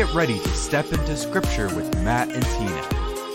get ready to step into Scripture with Matt and Tina.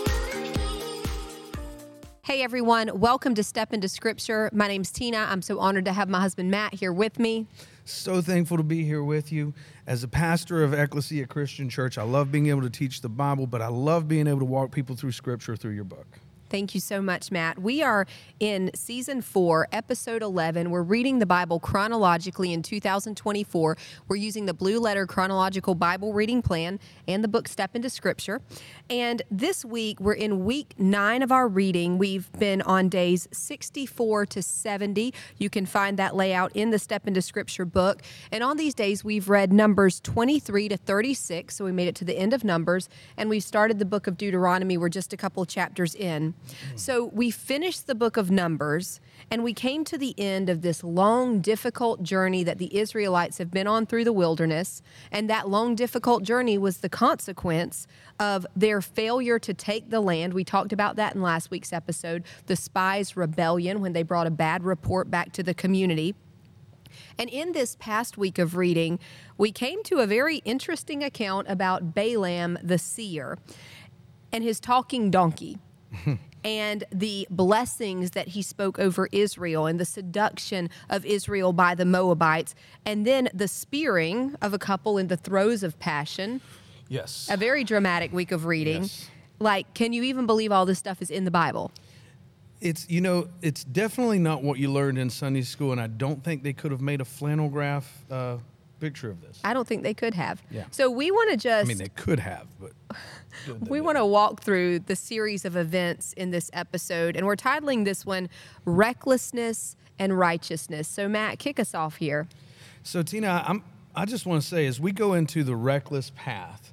Hey everyone, welcome to Step Into Scripture. My name's Tina. I'm so honored to have my husband Matt here with me. So thankful to be here with you. As a pastor of Ecclesia Christian Church, I love being able to teach the Bible, but I love being able to walk people through Scripture through your book. Thank you so much, Matt. We are in Season 4, Episode 11. We're reading the Bible chronologically in 2024. We're using the Blue Letter Chronological Bible Reading Plan and the book Step Into Scripture. And this week, we're in week 9 of our reading. We've been on days 64 to 70. You can find that layout in the Step Into Scripture book. And on these days, we've read Numbers 23 to 36. So we made it to the end of Numbers. And we started the book of Deuteronomy. We're just a couple of chapters in. So we finished the book of Numbers, and we came to the end of this long, difficult journey that the Israelites have been on through the wilderness. And that long, difficult journey was the consequence of their failure to take the land. We talked about that in last week's episode, the spies' rebellion, when they brought a bad report back to the community. And in this past week of reading, we came to a very interesting account about Balaam the seer and his talking donkey. And the blessings that he spoke over Israel and the seduction of Israel by the Moabites, and then the spearing of a couple in the throes of passion. Yes. A very dramatic week of reading. Yes. Like, can you even believe all this stuff is in the Bible? It's definitely not what you learned in Sunday school, and I don't think they could have made a flannel graph picture of this. I don't think they could have. Yeah. So we want to just... I mean, they could have, but... We want to walk through the series of events in this episode, and we're titling this one, Recklessness and Righteousness. So Matt, kick us off here. So Tina, I just want to say, as we go into the reckless path,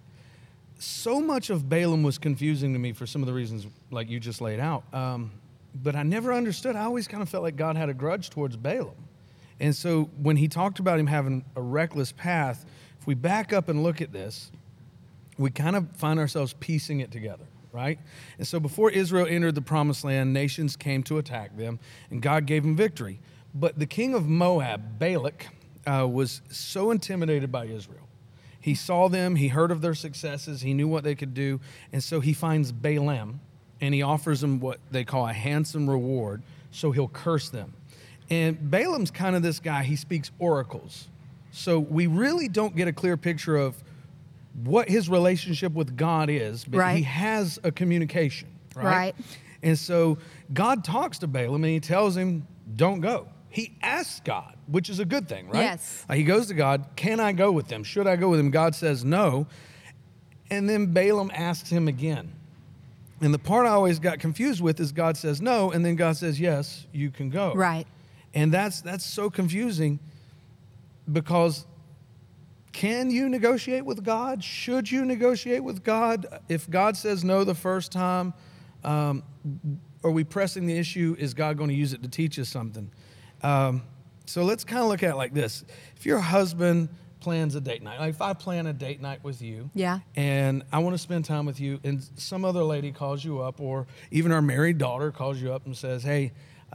so much of Balaam was confusing to me for some of the reasons like you just laid out. But I never understood. I always kind of felt like God had a grudge towards Balaam. And so when he talked about him having a reckless path, if we back up and look at this, we kind of find ourselves piecing it together, right? And so before Israel entered the promised land, nations came to attack them, and God gave them victory. But the king of Moab, Balak, was so intimidated by Israel. He saw them, he heard of their successes, he knew what they could do, and so he finds Balaam, and he offers them what they call a handsome reward, so he'll curse them. And Balaam's kind of this guy, he speaks oracles. So we really don't get a clear picture of what his relationship with God is, but right. He has a communication, right? Right. And so God talks to Balaam and he tells him, don't go. He asks God, which is a good thing, right? Yes. He goes to God, can I go with them? Should I go with them? God says no. And then Balaam asks him again. And the part I always got confused with is God says no, and then God says, yes, you can go. Right. And that's so confusing because can you negotiate with God? Should you negotiate with God? If God says no the first time, are we pressing the issue? Is God going to use it to teach us something? So let's kind of look at it like this. If your husband plans a date night, like if I plan a date night with you, yeah, and I want to spend time with you, and some other lady calls you up, or even our married daughter calls you up and says, hey,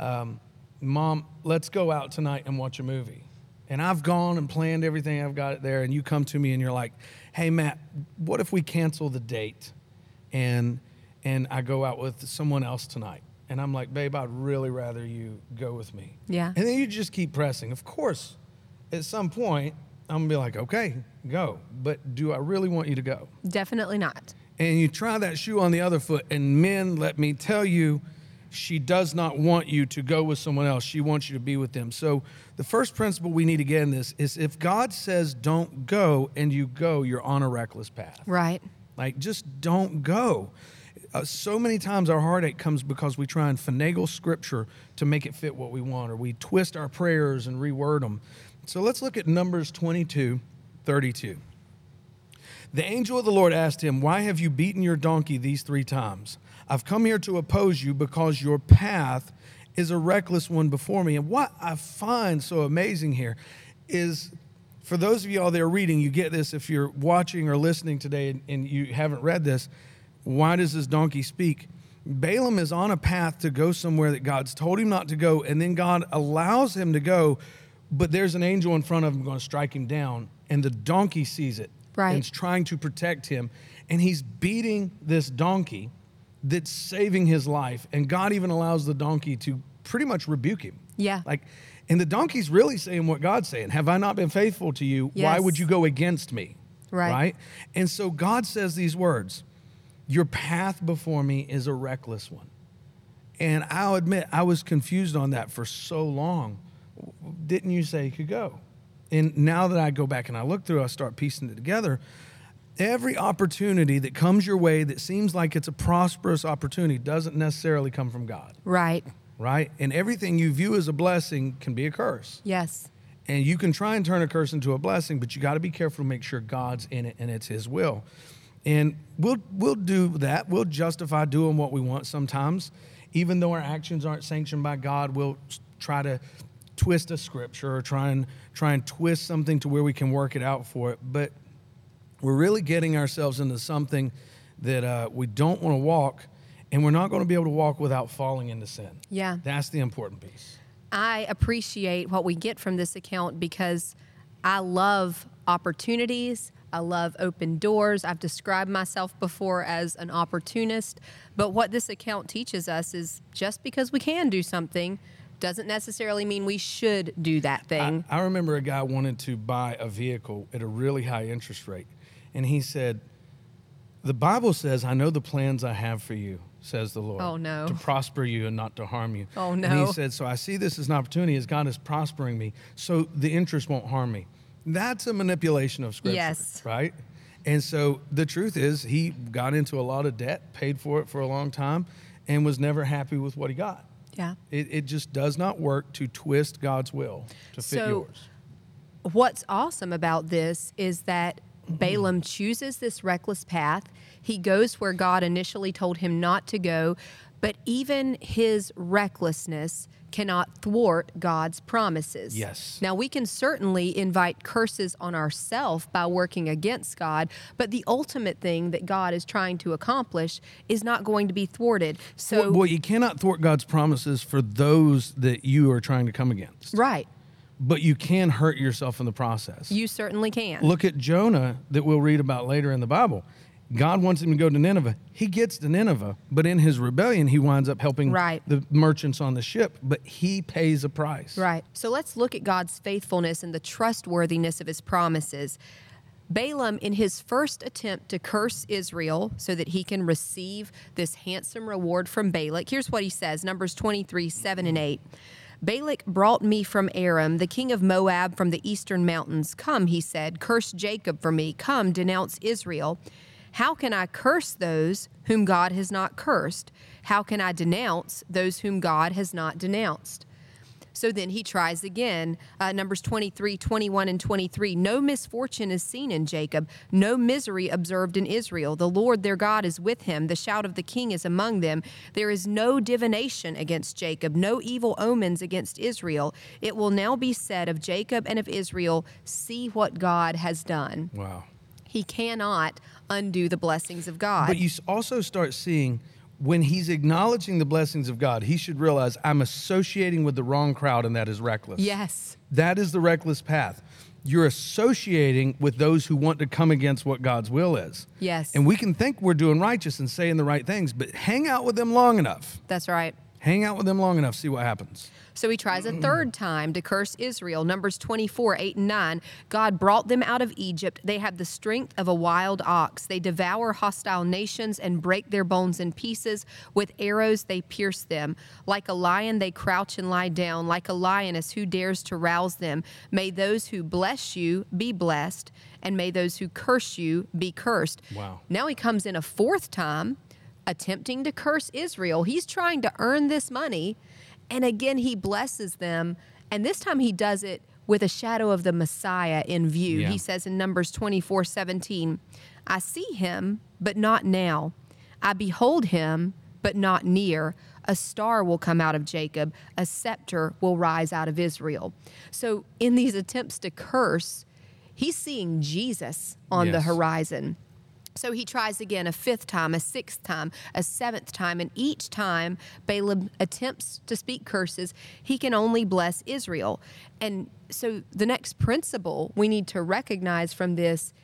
Mom, let's go out tonight and watch a movie. And I've gone and planned everything, I've got it there, and you come to me and you're like, hey, Matt, what if we cancel the date and I go out with someone else tonight? And I'm like, babe, I'd really rather you go with me. Yeah. And then you just keep pressing. Of course, at some point, I'm going to be like, okay, go. But do I really want you to go? Definitely not. And you try that shoe on the other foot, and men, let me tell you, she does not want you to go with someone else. She wants you to be with them. So the first principle we need to get in this is if God says don't go and you go, you're on a reckless path. Right. Like, just don't go. So many times our heartache comes because we try and finagle Scripture to make it fit what we want, or we twist our prayers and reword them. So let's look at Numbers 22:32. The angel of the Lord asked him, why have you beaten your donkey these 3 times? I've come here to oppose you because your path is a reckless one before me. And what I find so amazing here is, for those of you all that are reading, you get this if you're watching or listening today and you haven't read this. Why does this donkey speak? Balaam is on a path to go somewhere that God's told him not to go, and then God allows him to go, but there's an angel in front of him going to strike him down, and the donkey sees it. Right. and is trying to protect him. And he's beating this donkey that's saving his life. And God even allows the donkey to pretty much rebuke him. Yeah. And the donkey's really saying what God's saying. Have I not been faithful to you? Yes. Why would you go against me? Right. And so God says these words, your path before me is a reckless one. And I'll admit, I was confused on that for so long. Didn't you say you could go? And now that I go back and I look through, I start piecing it together. Every opportunity that comes your way that seems like it's a prosperous opportunity doesn't necessarily come from God. Right. Right? And everything you view as a blessing can be a curse. Yes. And you can try and turn a curse into a blessing, but you got to be careful to make sure God's in it and it's his will. And we'll do that. We'll justify doing what we want sometimes. Even though our actions aren't sanctioned by God, we'll try to twist a scripture or try and twist something to where we can work it out for it. But we're really getting ourselves into something that we don't want to walk. And we're not going to be able to walk without falling into sin. Yeah. That's the important piece. I appreciate what we get from this account because I love opportunities. I love open doors. I've described myself before as an opportunist. But what this account teaches us is just because we can do something doesn't necessarily mean we should do that thing. I remember a guy wanted to buy a vehicle at a really high interest rate. And he said, the Bible says, I know the plans I have for you, says the Lord. Oh, no. To prosper you and not to harm you. Oh, no. And he said, so I see this as an opportunity as God is prospering me, so the interest won't harm me. That's a manipulation of Scripture. Yes. Right? And so the truth is he got into a lot of debt, paid for it for a long time, and was never happy with what he got. Yeah. It just does not work to twist God's will to fit yours. What's awesome about this is that Balaam chooses this reckless path. He goes where God initially told him not to go, but even his recklessness cannot thwart God's promises. Yes. Now, we can certainly invite curses on ourselves by working against God, but the ultimate thing that God is trying to accomplish is not going to be thwarted. So, Well, you cannot thwart God's promises for those that you are trying to come against. right. But you can hurt yourself in the process. You certainly can. Look at Jonah that we'll read about later in the Bible. God wants him to go to Nineveh. He gets to Nineveh, but in his rebellion, he winds up helping Right. the merchants on the ship, but he pays a price. Right. So let's look at God's faithfulness and the trustworthiness of his promises. Balaam, in his first attempt to curse Israel so that he can receive this handsome reward from Balak, here's what he says, Numbers 23, 7 and 8. Balak brought me from Aram, the king of Moab from the eastern mountains. Come, he said, curse Jacob for me. Come, denounce Israel. How can I curse those whom God has not cursed? How can I denounce those whom God has not denounced? So then he tries again. Numbers 23, 21, and 23. No misfortune is seen in Jacob, no misery observed in Israel. The Lord their God is with him. The shout of the king is among them. There is no divination against Jacob, no evil omens against Israel. It will now be said of Jacob and of Israel, see what God has done. Wow. He cannot undo the blessings of God. But you also start seeing when he's acknowledging the blessings of God, he should realize I'm associating with the wrong crowd, and that is reckless. Yes. That is the reckless path. You're associating with those who want to come against what God's will is. Yes. And we can think we're doing righteous and saying the right things, but hang out with them long enough. That's right. Hang out with them long enough, see what happens. So he tries a third time to curse Israel. Numbers 24, 8 and 9. God brought them out of Egypt. They have the strength of a wild ox. They devour hostile nations and break their bones in pieces. With arrows they pierce them. Like a lion they crouch and lie down. Like a lioness, who dares to rouse them? May those who bless you be blessed, and may those who curse you be cursed. Wow. Now he comes in a fourth time, attempting to curse Israel. He's trying to earn this money. And again, he blesses them. And this time he does it with a shadow of the Messiah in view. Yeah. He says in Numbers 24, 17, I see him, but not now. I behold him, but not near. A star will come out of Jacob. A scepter will rise out of Israel. So in these attempts to curse, he's seeing Jesus on the Yes. horizon. So he tries again a fifth time, a sixth time, a seventh time, and each time Balaam attempts to speak curses, he can only bless Israel. And so the next principle we need to recognize from this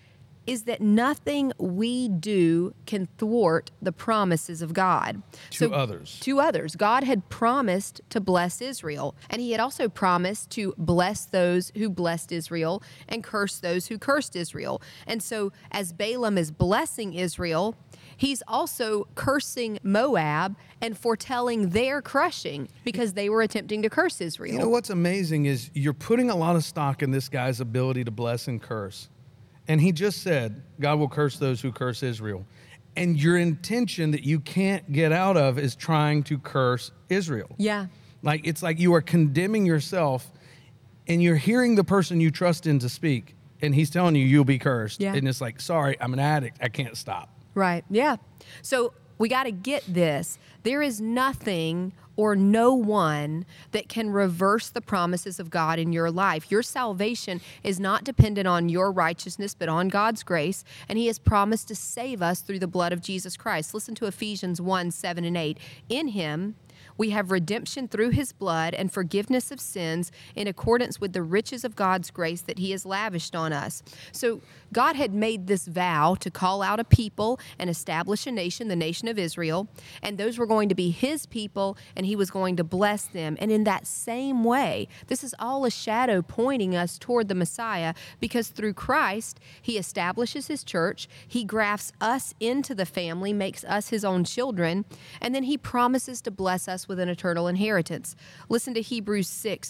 is that nothing we do can thwart the promises of God. To others. To others. God had promised to bless Israel, and he had also promised to bless those who blessed Israel and curse those who cursed Israel. And so as Balaam is blessing Israel, he's also cursing Moab and foretelling their crushing because they were attempting to curse Israel. You know what's amazing is you're putting a lot of stock in this guy's ability to bless and curse. And he just said, God will curse those who curse Israel. And your intention that you can't get out of is trying to curse Israel. Yeah. Like, it's like you are condemning yourself and you're hearing the person you trust in to speak. And he's telling you, you'll be cursed. Yeah. And it's like, sorry, I'm an addict. I can't stop. Right. Yeah. So we got to get this. There is nothing or no one that can reverse the promises of God in your life. Your salvation is not dependent on your righteousness, but on God's grace. And he has promised to save us through the blood of Jesus Christ. Listen to Ephesians 1:7-8. In him, we have redemption through his blood and forgiveness of sins in accordance with the riches of God's grace that he has lavished on us. So God had made this vow to call out a people and establish a nation, the nation of Israel, and those were going to be his people, and he was going to bless them. And in that same way, this is all a shadow pointing us toward the Messiah, because through Christ, he establishes his church, he grafts us into the family, makes us his own children, and then he promises to bless us with an eternal inheritance. Listen to Hebrews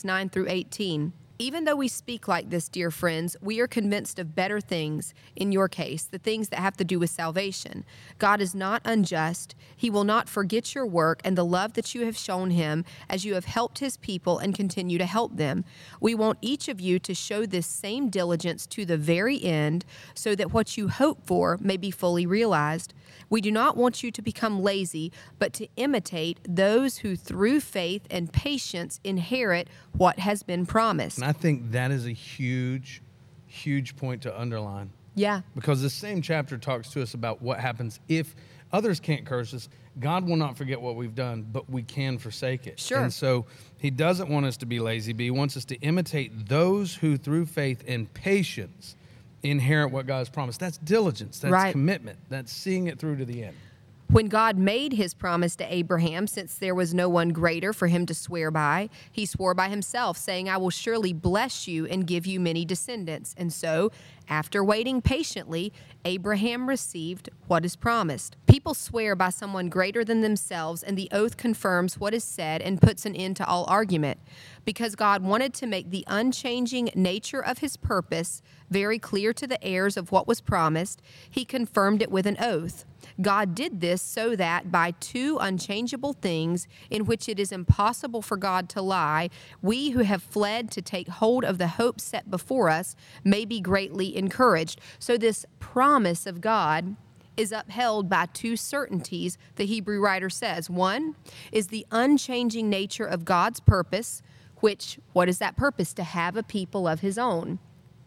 6:9-18. Even though we speak like this, dear friends, we are convinced of better things, in your case, the things that have to do with salvation. God is not unjust. He will not forget your work and the love that you have shown him as you have helped his people and continue to help them. We want each of you to show this same diligence to the very end so that what you hope for may be fully realized. We do not want you to become lazy, but to imitate those who through faith and patience inherit what has been promised. And I think that is a huge, huge point to underline. Yeah. Because the same chapter talks to us about what happens if others can't curse us. God will not forget what we've done, but we can forsake it. Sure. And so he doesn't want us to be lazy, but he wants us to imitate those who through faith and patience inherit what God has promised. That's diligence. That's right. Commitment. That's seeing it through to the end. When God made his promise to Abraham, since there was no one greater for him to swear by, he swore by himself, saying, I will surely bless you and give you many descendants. And so, after waiting patiently, Abraham received what is promised. People swear by someone greater than themselves, and the oath confirms what is said and puts an end to all argument. Because God wanted to make the unchanging nature of his purpose very clear to the heirs of what was promised, he confirmed it with an oath. God did this so that by two unchangeable things in which it is impossible for God to lie, we who have fled to take hold of the hope set before us may be greatly encouraged. So this promise of God is upheld by two certainties, the Hebrew writer says. One is the unchanging nature of God's purpose, which, what is that purpose? To have a people of his own.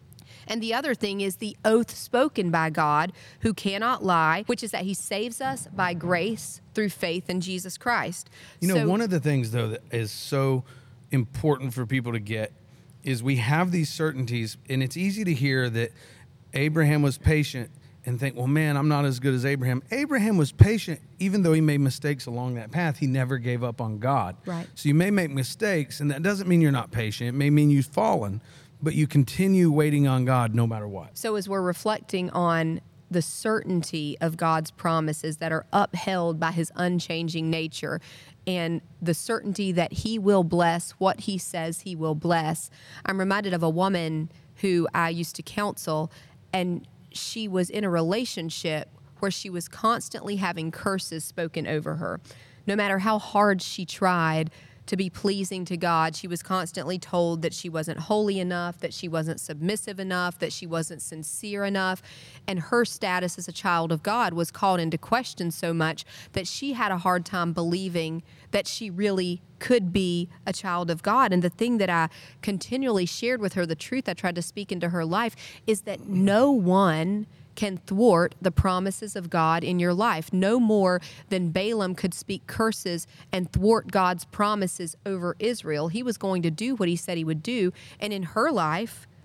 And the other thing is the oath spoken by God, who cannot lie, which is that he saves us by grace through faith in Jesus Christ. You know, one of the things, though, that is so important for people to get is we have these certainties, and it's easy to hear that Abraham was patient and think, well, man, I'm not as good as Abraham. Abraham was patient, even though he made mistakes along that path. He never gave up on God. Right. So you may make mistakes, and that doesn't mean you're not patient. It may mean you've fallen, but you continue waiting on God no matter what. So as we're reflecting on the certainty of God's promises that are upheld by his unchanging nature and the certainty that he will bless what he says he will bless, I'm reminded of a woman who I used to counsel, and she was in a relationship where she was constantly having curses spoken over her. No matter how hard she tried to be pleasing to God, she was constantly told that she wasn't holy enough, that she wasn't submissive enough, that she wasn't sincere enough. And her status as a child of God was called into question so much that she had a hard time believing that she really could be a child of God. And the thing that I continually shared with her, the truth I tried to speak into her life, is that no one can thwart the promises of God in your life, no more than Balaam could speak curses and thwart God's promises over Israel. He was going to do what he said he would do. And in her life,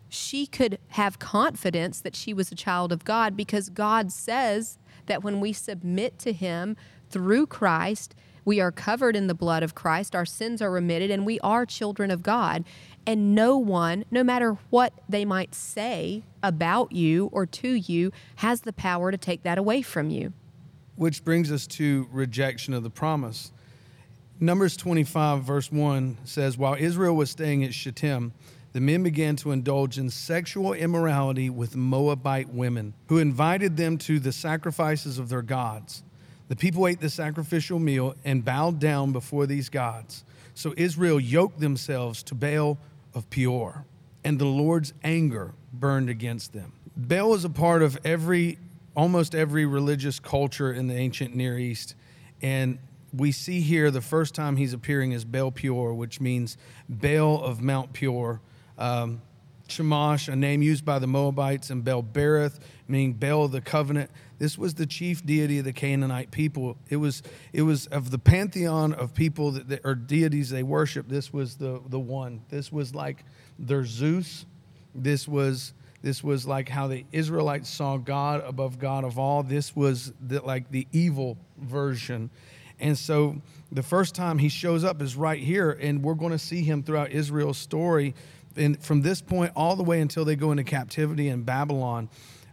she could have confidence that she was a child of God, because God says that when we submit to him through Christ, we are covered in the blood of Christ, our sins are remitted, and we are children of God. And no one, no matter what they might say about you or to you, has the power to take that away from you. Which brings us to rejection of the promise. Numbers 25, verse 1 says, while Israel was staying at Shittim, the men began to indulge in sexual immorality with Moabite women, who invited them to the sacrifices of their gods. The people ate the sacrificial meal and bowed down before these gods. So Israel yoked themselves to Baal of Peor, and the Lord's anger burned against them. Baal was a part of almost every religious culture in the ancient Near East, and we see here the first time he's appearing as Baal Peor, which means Baal of Mount Peor. Shamash, a name used by the Moabites, and Baal Berith, meaning Baal of the covenant. This was the chief deity of the Canaanite people. It was of the pantheon of people or deities they worshiped. This was the one. This was like their Zeus. This was like how the Israelites saw God above God of all. This was like the evil version. And so the first time he shows up is right here, and we're going to see him throughout Israel's story. And from this point all the way until they go into captivity in Babylon,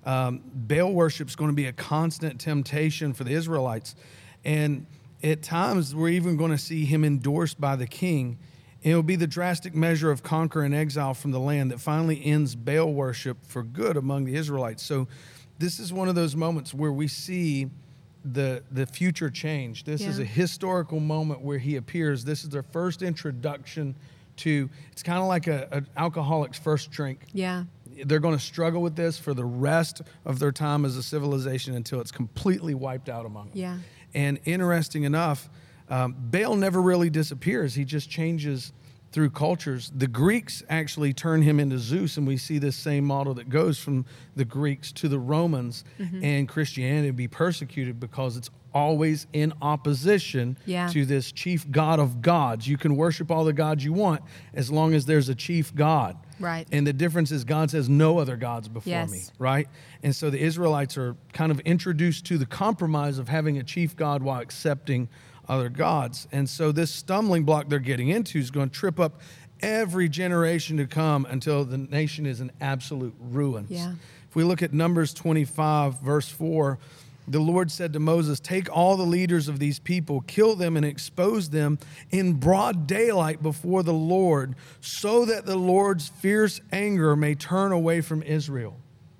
Baal worship is going to be a constant temptation for the Israelites. And at times, we're even going to see him endorsed by the king. And it will be the drastic measure of conquer and exile from the land that finally ends Baal worship for good among the Israelites. So this is one of those moments where we see the future change. This is a historical moment where he appears. This is their first introduction to, it's kind of like an alcoholic's first drink. Yeah. They're going to struggle with this for the rest of their time as a civilization until it's completely wiped out among them. Yeah. And interesting enough, Baal never really disappears. He just changes through cultures. The Greeks actually turn him into Zeus, and we see this same model that goes from the Greeks to the Romans, and Christianity be persecuted because it's always in opposition to this chief God of gods. You can worship all the gods you want as long as there's a chief God. Right. And the difference is God says no other gods before me, right? And so the Israelites are kind of introduced to the compromise of having a chief God while accepting other gods. And so this stumbling block they're getting into is going to trip up every generation to come until the nation is in absolute ruins. Yeah. If we look at Numbers 25, verse 4, the Lord said to Moses, take all the leaders of these people, kill them and expose them in broad daylight before the Lord, so that the Lord's fierce anger may turn away from Israel.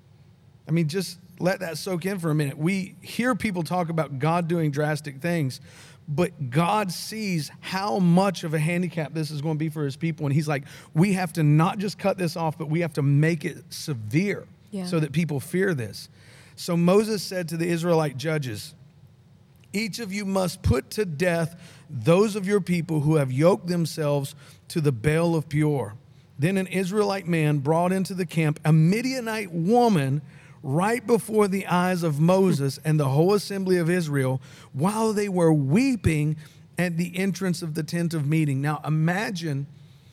I mean, just let that soak in for a minute. We hear people talk about God doing drastic things, but God sees how much of a handicap this is going to be for his people. And he's like, we have to not just cut this off, but we have to make it severe so that people fear this. So Moses said to the Israelite judges, each of you must put to death those of your people who have yoked themselves to the Baal of Peor. Then an Israelite man brought into the camp a Midianite woman right before the eyes of Moses and the whole assembly of Israel while they were weeping at the entrance of the tent of meeting. Now imagine,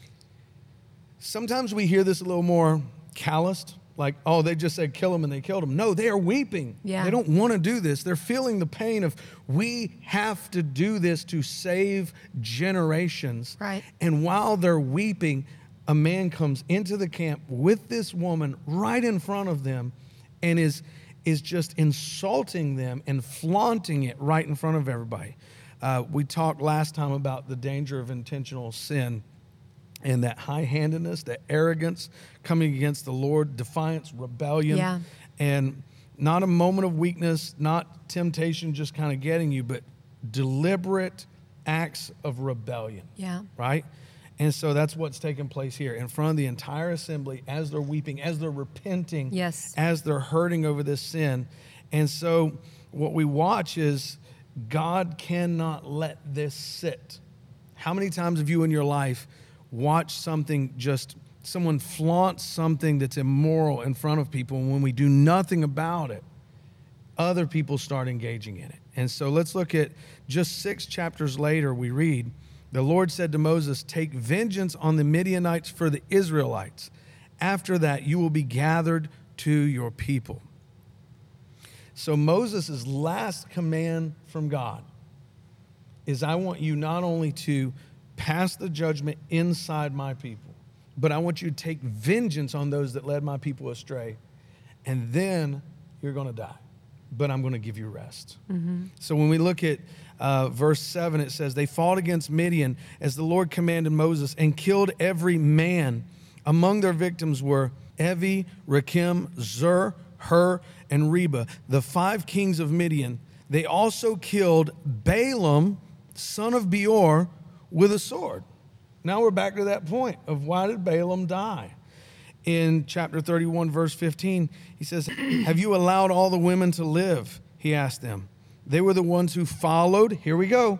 sometimes we hear this a little more calloused, like, oh, they just said kill him and they killed him. No, they are weeping. Yeah. They don't want to do this. They're feeling the pain of, we have to do this to save generations. Right. And while they're weeping, a man comes into the camp with this woman right in front of them and is just insulting them and flaunting it right in front of everybody. We talked last time about the danger of intentional sin and that high-handedness, that arrogance coming against the Lord, defiance, rebellion, and not a moment of weakness, not temptation just kind of getting you, but deliberate acts of rebellion, right? And so that's what's taking place here in front of the entire assembly as they're weeping, as they're repenting, as they're hurting over this sin. And so what we watch is God cannot let this sit. How many times have you in your life watched something, just someone flaunts something that's immoral in front of people, and when we do nothing about it, other people start engaging in it? And so let's look at just 6 chapters later, we read, the Lord said to Moses, take vengeance on the Midianites for the Israelites, After that, you will be gathered to your people. So Moses' last command from God is, I want you not only to pass the judgment inside my people, but I want you to take vengeance on those that led my people astray. And then you're going to die, but I'm going to give you rest. Mm-hmm. So when we look at verse 7, it says, they fought against Midian as the Lord commanded Moses and killed every man. Among their victims were Evi, Rakim, Zur, Hur, and Reba, the 5 kings of Midian. They also killed Balaam, son of Beor, with a sword. Now we're back to that point of, why did Balaam die? In chapter 31, verse 15, he says, have you allowed all the women to live? He asked them. They were the ones who followed. Here we go.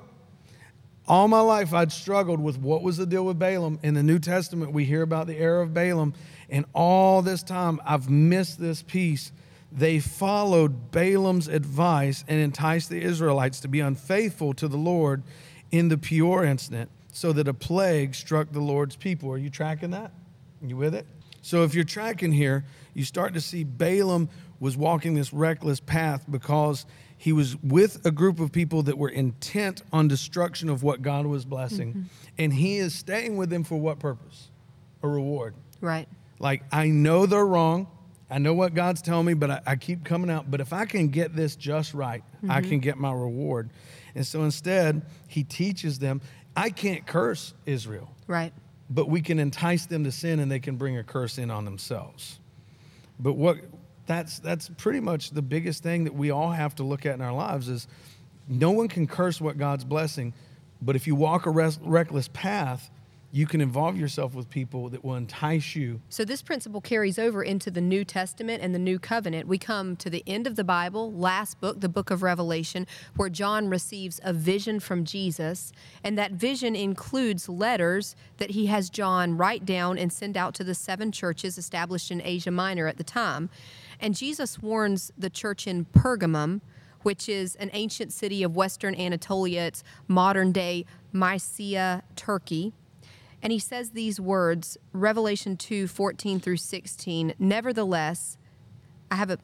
All my life I'd struggled with what was the deal with Balaam. In the New Testament, we hear about the error of Balaam. And all this time, I've missed this piece. They followed Balaam's advice and enticed the Israelites to be unfaithful to the Lord in the Peor incident, so that a plague struck the Lord's people. Are you tracking that? Are you with it? So if you're tracking here, you start to see Balaam was walking this reckless path because he was with a group of people that were intent on destruction of what God was blessing. Mm-hmm. And he is staying with them for what purpose? A reward. Right. Like, I know they're wrong. I know what God's telling me, but I keep coming out. But if I can get this just right, I can get my reward. And so instead, he teaches them, I can't curse Israel. Right. But we can entice them to sin, and they can bring a curse in on themselves. But that's pretty much the biggest thing that we all have to look at in our lives is, no one can curse what God's blessing, but if you walk a reckless path, you can involve yourself with people that will entice you. So this principle carries over into the New Testament and the New Covenant. We come to the end of the Bible, last book, the book of Revelation, where John receives a vision from Jesus. And that vision includes letters that he has John write down and send out to the 7 churches established in Asia Minor at the time. And Jesus warns the church in Pergamum, which is an ancient city of Western Anatolia. It's modern-day Mysia, Turkey. And he says these words, Revelation 2:14 through 16. Nevertheless, I have a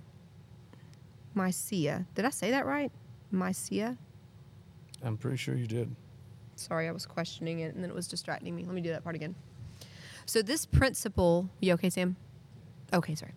Mysia. Did I say that right? Mysia? I'm pretty sure you did. Sorry, I was questioning it, and then it was distracting me. Let me do that part again. So this principle, you okay, Sam? Okay, sorry.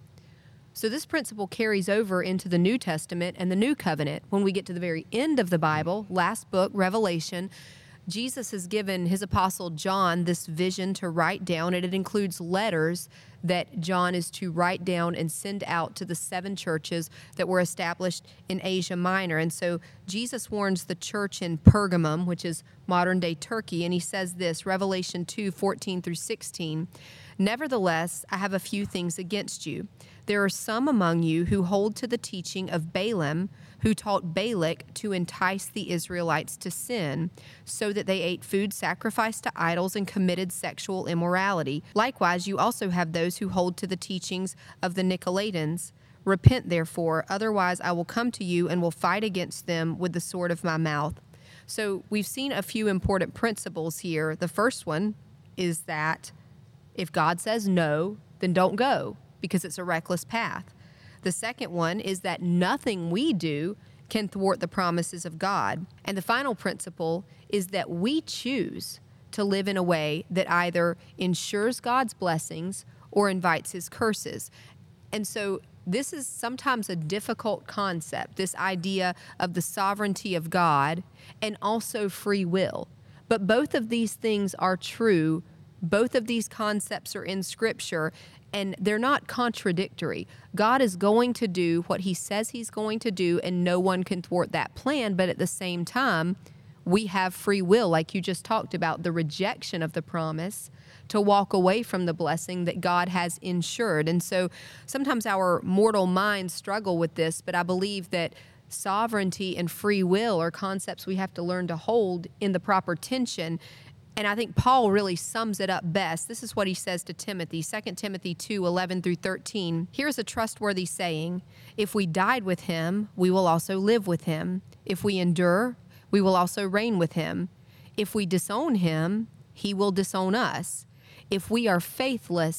So this principle carries over into the New Testament and the New Covenant. When we get to the very end of the Bible, last book, Revelation, Jesus has given his apostle John this vision to write down, and it includes letters that John is to write down and send out to the 7 churches that were established in Asia Minor. And so Jesus warns the church in Pergamum, which is modern-day Turkey, and he says this, Revelation 2:14 through 16, Nevertheless, I have a few things against you. There are some among you who hold to the teaching of Balaam, who taught Balak to entice the Israelites to sin, so that they ate food sacrificed to idols and committed sexual immorality. Likewise, you also have those who hold to the teachings of the Nicolaitans. Repent, therefore, otherwise I will come to you and will fight against them with the sword of my mouth. So we've seen a few important principles here. The first one is that if God says no, then don't go, because it's a reckless path. The second one is that nothing we do can thwart the promises of God. And the final principle is that we choose to live in a way that either ensures God's blessings or invites his curses. And so this is sometimes a difficult concept, this idea of the sovereignty of God and also free will. But both of these things are true. Both of these concepts are in Scripture, and they're not contradictory. God is going to do what he says he's going to do, and no one can thwart that plan. But at the same time, we have free will, like you just talked about, the rejection of the promise to walk away from the blessing that God has ensured. And so sometimes our mortal minds struggle with this, but I believe that sovereignty and free will are concepts we have to learn to hold in the proper tension. And I think Paul really sums it up best. This is what he says to Timothy, 2 Timothy 2:11 through 13. Here's a trustworthy saying, if we died with him, we will also live with him. If we endure, we will also reign with him. If we disown him, he will disown us. If we are faithless,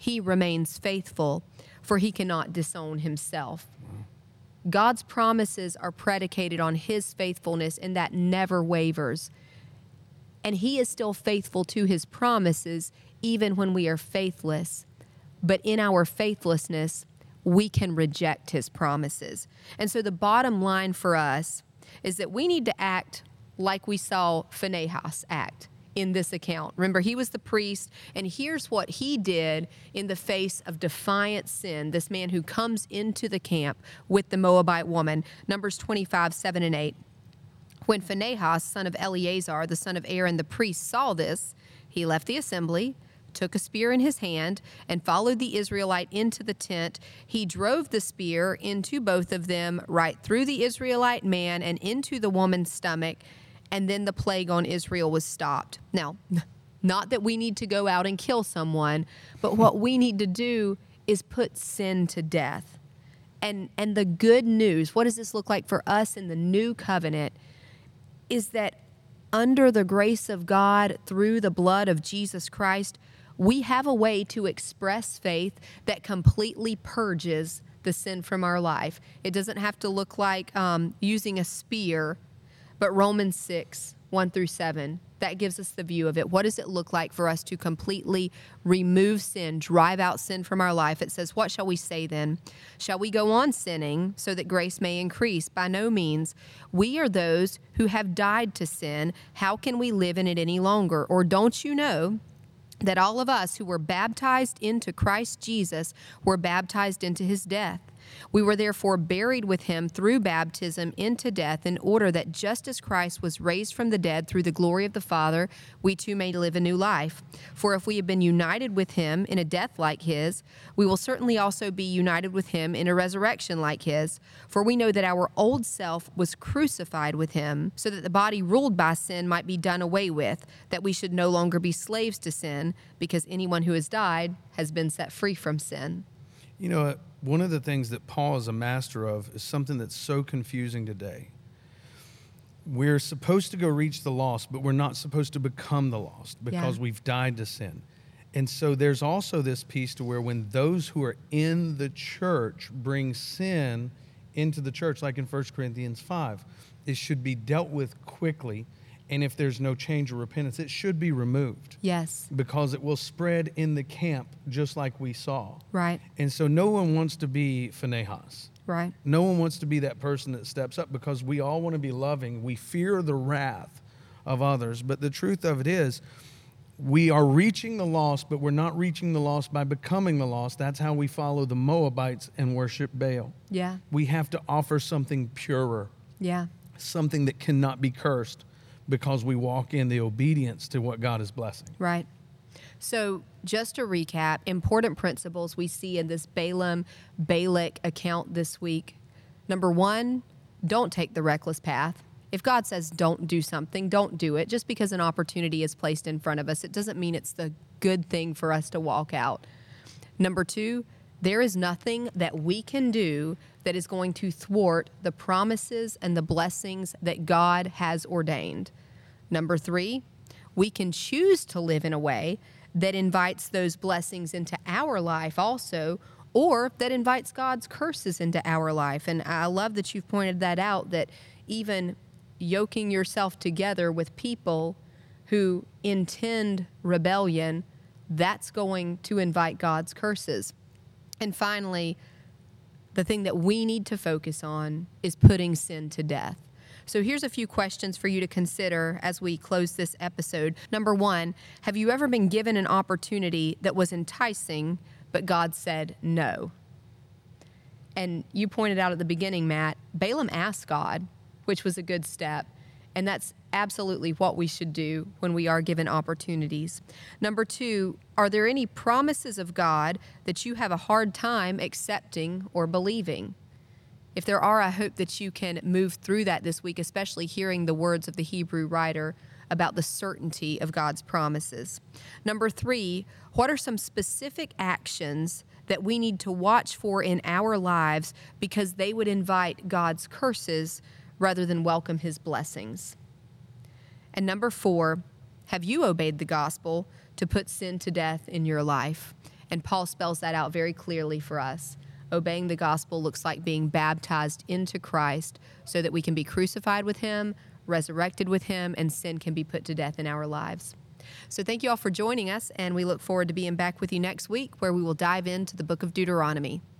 he remains faithful, for he cannot disown himself. God's promises are predicated on his faithfulness, and that never wavers. And he is still faithful to his promises even when we are faithless. But in our faithlessness, we can reject his promises. And so the bottom line for us is that we need to act like we saw Phinehas act in this account. Remember, he was the priest, and here's what he did in the face of defiant sin, this man who comes into the camp with the Moabite woman. Numbers 25, 7 and 8. When Phinehas, son of Eleazar, the son of Aaron the priest, saw this, he left the assembly, took a spear in his hand, and followed the Israelite into the tent. He drove the spear into both of them, right through the Israelite man and into the woman's stomach, and then the plague on Israel was stopped. Now, not that we need to go out and kill someone, but what we need to do is put sin to death. And the good news, what does this look like for us in the new covenant, is that under the grace of God, through the blood of Jesus Christ, we have a way to express faith that completely purges the sin from our life. It doesn't have to look like using a spear, but Romans 6, 1 through 7, that gives us the view of it. What does it look like for us to completely remove sin, drive out sin from our life? It says, what shall we say then? Shall we go on sinning so that grace may increase? By no means. We are those who have died to sin. How can we live in it any longer? Or don't you know that all of us who were baptized into Christ Jesus were baptized into his death? We were therefore buried with him through baptism into death, in order that just as Christ was raised from the dead through the glory of the Father, we too may live a new life. For if we have been united with him in a death like his, we will certainly also be united with him in a resurrection like his. For we know that our old self was crucified with him, so that the body ruled by sin might be done away with, that we should no longer be slaves to sin, because anyone who has died has been set free from sin. You know, one of the things that Paul is a master of is something that's so confusing today. We're supposed to go reach the lost, but we're not supposed to become the lost because we've died to sin. And so there's also this piece to where when those who are in the church bring sin into the church, like in 1 Corinthians 5, it should be dealt with quickly. And if there's no change or repentance, it should be removed. Yes. Because it will spread in the camp just like we saw. Right. And so no one wants to be Phinehas. Right. No one wants to be that person that steps up, because we all want to be loving. We fear the wrath of others. But the truth of it is, we are reaching the lost, but we're not reaching the lost by becoming the lost. That's how we follow the Moabites and worship Baal. Yeah. We have to offer something purer. Yeah. Something that cannot be cursed, because we walk in the obedience to what God is blessing. Right. So just to recap, important principles we see in this Balaam-Balak account this week. Number one, don't take the reckless path. If God says don't do something, don't do it. Just because an opportunity is placed in front of us, it doesn't mean it's the good thing for us to walk out. Number two, there is nothing that we can do that is going to thwart the promises and the blessings that God has ordained. Number three, we can choose to live in a way that invites those blessings into our life also, or that invites God's curses into our life. And I love that you've pointed that out, that even yoking yourself together with people who intend rebellion, that's going to invite God's curses. And finally, the thing that we need to focus on is putting sin to death. So here's a few questions for you to consider as we close this episode. Number one, have you ever been given an opportunity that was enticing, but God said no? And you pointed out at the beginning, Matt, Balaam asked God, which was a good step. And that's absolutely what we should do when we are given opportunities. Number two, are there any promises of God that you have a hard time accepting or believing? If there are, I hope that you can move through that this week, especially hearing the words of the Hebrew writer about the certainty of God's promises. Number three, what are some specific actions that we need to watch for in our lives because they would invite God's curses rather than welcome his blessings? And number four, have you obeyed the gospel to put sin to death in your life? And Paul spells that out very clearly for us. Obeying the gospel looks like being baptized into Christ so that we can be crucified with him, resurrected with him, and sin can be put to death in our lives. So thank you all for joining us, and we look forward to being back with you next week where we will dive into the book of Deuteronomy.